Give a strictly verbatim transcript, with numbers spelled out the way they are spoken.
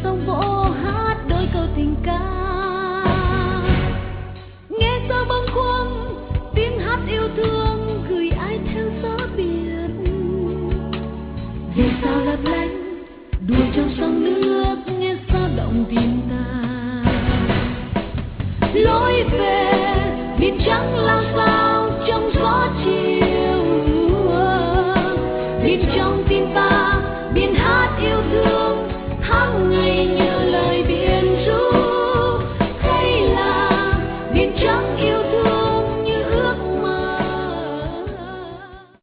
sông vỗ hát đôi câu tình ca. Nghe sao bâng khuâng tiếng hát yêu thương gửi ai theo gió biển. Vì sao lấp lánh đùa trong sông nước, nghe sao động tìm